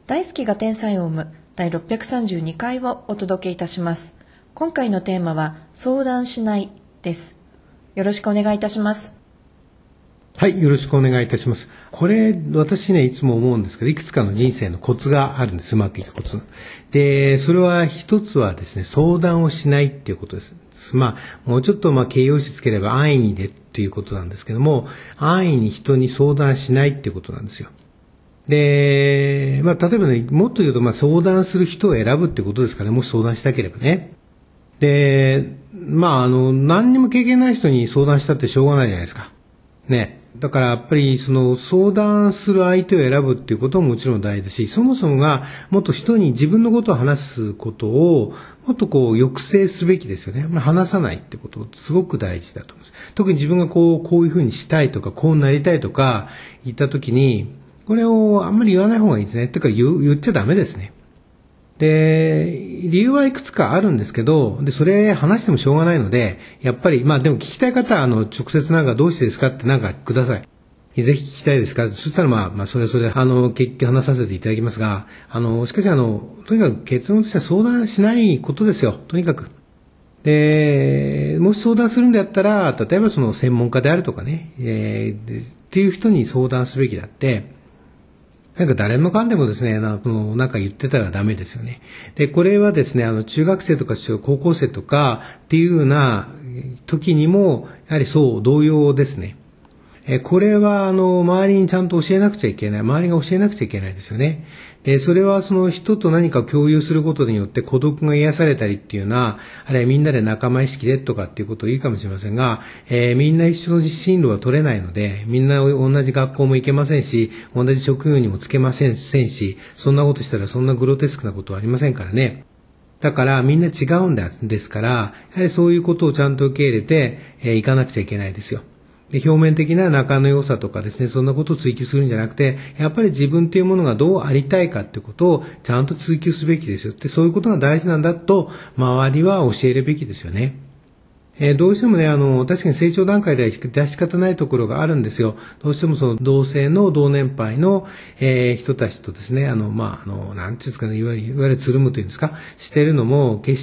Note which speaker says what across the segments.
Speaker 1: 大好きが天才を生む第632回をお届けいたします。今回のテーマは相談しないです。よろしくお願いいたします。
Speaker 2: はい、よろしくお願いいたします。これ、私ね、いつも思うんですけど、いくつかの人生のコツがあるんです。うまくいくコツ。で、それは一つはですね、相談をしないっていうことです。もうちょっと形容詞つければ安易にでっていうことなんですけども、安易に人に相談しないっていうことなんですよ。で、例えばね、もっと言うと、相談する人を選ぶってことですかね、もし相談したければね。で、何にも経験ない人に相談したってしょうがないじゃないですか。ね。だからやっぱり相談する相手を選ぶっていうことももちろん大事だし、そもそもがもっと人に自分のことを話すことをもっと抑制すべきですよね。話さないってことすごく大事だと思います。特に自分がこういうふうにしたいとか、こうなりたいとか言ったときに、これをあんまり言わない方がいいですね。ってか言っちゃダメですね。で、理由はいくつかあるんですけど、それ話してもしょうがないので、やっぱり、でも聞きたい方は、直接どうしてですかってください。ぜひ聞きたいですか。そしたらそれで、結局話させていただきますが、しかしとにかく結論としては相談しないことですよ。とにかく。で、もし相談するんだったら、例えば専門家であるとかね、っていう人に相談すべきだって、誰もかんでもですね、言ってたらダメですよね。で、これはですね、中学生とか高校生とかっていうような時にも、やはり同様ですね。これは周りにちゃんと教えなくちゃいけない。周りが教えなくちゃいけないですよね。で、それは人と何か共有することによって孤独が癒されたりっていうような、あるいはみんなで仲間意識でとかっていうことを言うかもしれませんが、みんな一緒の進路は取れないので、みんな同じ学校も行けませんし、同じ職業にもつけませんし、そんなことしたらそんなグロテスクなことはありませんからね。だからみんな違うんですから、やはりそういうことをちゃんと受け入れて、いかなくちゃいけないですよ。で、表面的な仲の良さとかですね、そんなことを追求するんじゃなくて、やっぱり自分というものがどうありたいかってことをちゃんと追求すべきですよって、そういうことが大事なんだと、周りは教えるべきですよね。どうしてもね、確かに成長段階では出し方ないところがあるんですよ。どうしても同性の同年配の、人たちとですね、なんていうんですかね、いわゆるつるむというんですか、してるのも、決して、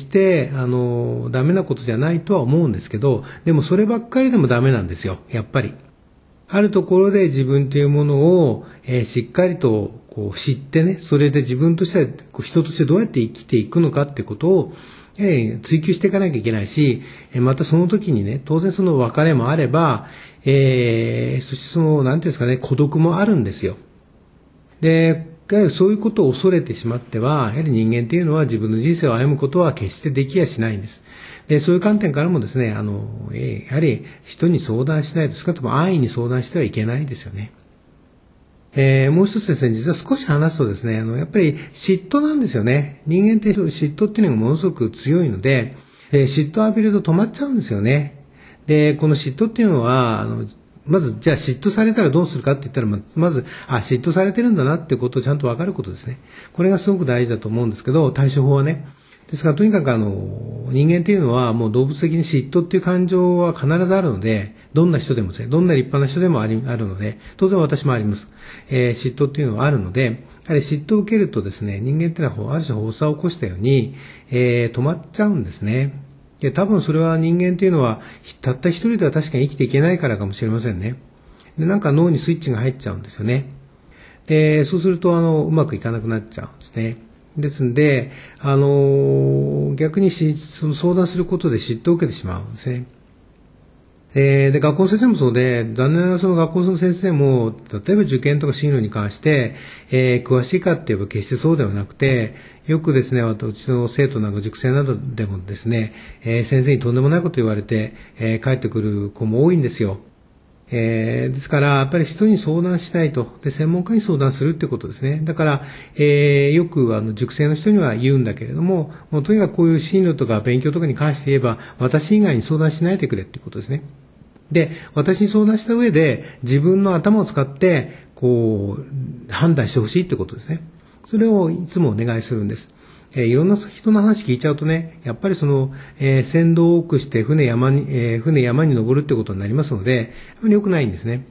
Speaker 2: ダメなことじゃないとは思うんですけど、でもそればっかりでもダメなんですよ、やっぱり。あるところで自分というものを、しっかりと知ってね、それで自分としては、人としてどうやって生きていくのかってことを、追求していかなきゃいけないし、またその時にね、当然その別れもあれば、そしてなんていうんですかね、孤独もあるんですよ。で、そういうことを恐れてしまっては、やはり人間っていうのは自分の人生を歩むことは決してできやしないんです。で、そういう観点からもですね、やはり人に相談しないと、少なくとも安易に相談してはいけないですよね。もう一つですね、実は少し話すとですね、やっぱり嫉妬なんですよね。人間って嫉妬っていうのがものすごく強いので、嫉妬を浴びると止まっちゃうんですよね。で、この嫉妬っていうのは、まず、じゃあ嫉妬されたらどうするかって言ったら、まず、嫉妬されてるんだなっていうことをちゃんと分かることですね。これがすごく大事だと思うんですけど、対処法はね。ですから、とにかく人間っていうのはもう動物的に嫉妬っていう感情は必ずあるので、どんな人でもですね、どんな立派な人でもあるので、当然私もあります。嫉妬っていうのはあるので、やはり嫉妬を受けるとですね、人間っていうのはある種発作を起こしたように、止まっちゃうんですね。で、多分それは人間っていうのは、たった一人では確かに生きていけないからかもしれませんね。で、脳にスイッチが入っちゃうんですよね。で、そうするとうまくいかなくなっちゃうんですね。ですんで、逆にその相談することで嫉妬を受けてしまうんですね。で、学校の先生もそうで、残念ながらその学校の先生も、例えば受験とか進路に関して、詳しいかって言えば決してそうではなくて、よくですね、うちの生徒など塾生などでもですね、先生にとんでもないこと言われて、帰ってくる子も多いんですよ。ですから、やっぱり人に相談しないと。で、専門家に相談するってことですね。だから、よく塾生の人には言うんだけれども、もうとにかくこういう進路とか勉強とかに関して言えば、私以外に相談しないでくれっていうことですね。で、私に相談した上で、自分の頭を使って、判断してほしいってことですね。それをいつもお願いするんです。いろんな人の話聞いちゃうとね、やっぱり船頭を多くして船山に登るってことになりますので、あまり良くないんですね。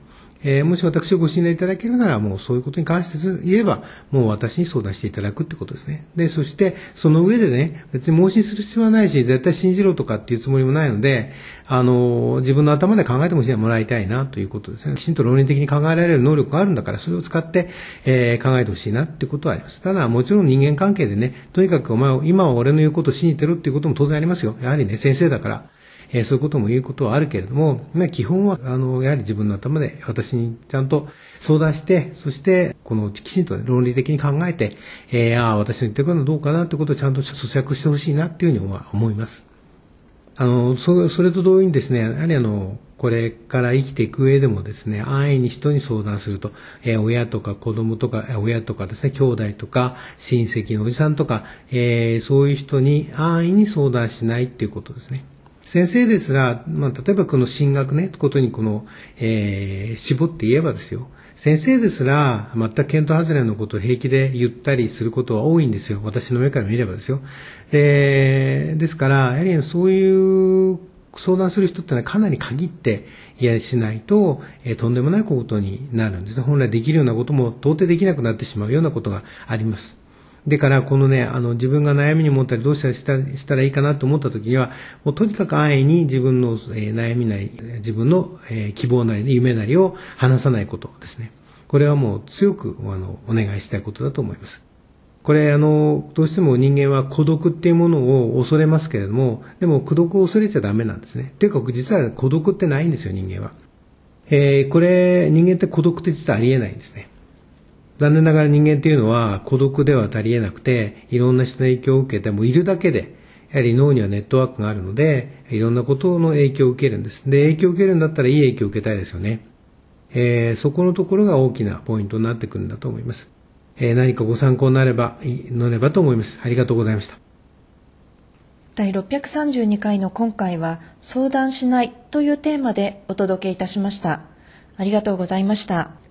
Speaker 2: もし私をご信頼いただけるなら、もうそういうことに関して言えば、もう私に相談していただくってことですね。で、そして、その上でね、別に盲信する必要はないし、絶対信じろとかっていうつもりもないので、自分の頭で考えてもらいたいなということですね。きちんと論理的に考えられる能力があるんだから、それを使って、考えてほしいなっていうことはあります。ただ、もちろん人間関係でね、とにかく今は俺の言うことを信じてるっていうことも当然ありますよ。やはりね、先生だから。そういうことも言うことはあるけれども、基本は、やはり自分の頭で私にちゃんと相談して、そして、きちんと論理的に考えて、私の言ってることはどうかなということをちゃんと咀嚼してほしいなっていうふうに思います。それと同様にですね、やはりこれから生きていく上でもですね、安易に人に相談すると、親とか子供とか、親とかですね、兄弟とか、親戚のおじさんとか、そういう人に安易に相談しないっていうことですね。先生ですら、例えばこの進学ね、ことに絞って言えばですよ。先生ですら、全く見当外れのことを平気で言ったりすることは多いんですよ。私の目から見ればですよ。ですから、やはりそういう相談する人ってのはかなり限ってしないと、とんでもないことになるんですね。本来できるようなことも到底できなくなってしまうようなことがあります。だからこのね、自分が悩みに持ったりどうしたらいいかなと思った時には、もうとにかく安易に自分の悩みなり、自分の希望なり、夢なりを話さないことですね。これはもう強くお願いしたいことだと思います。これどうしても人間は孤独っていうものを恐れますけれども、でも孤独を恐れちゃダメなんですね。っていうか実は孤独ってないんですよ、人間は。人間って孤独って実はありえないんですね。残念ながら人間っていうのは孤独では足りえなくて、いろんな人の影響を受けてもいるだけで、やはり脳にはネットワークがあるので、いろんなことの影響を受けるんです。で、影響を受けるんだったらいい影響を受けたいですよね。そこのところが大きなポイントになってくるんだと思います。何かご参考になればと思います。ありがとうございました。
Speaker 1: 第632回の今回は、相談しないというテーマでお届けいたしました。ありがとうございました。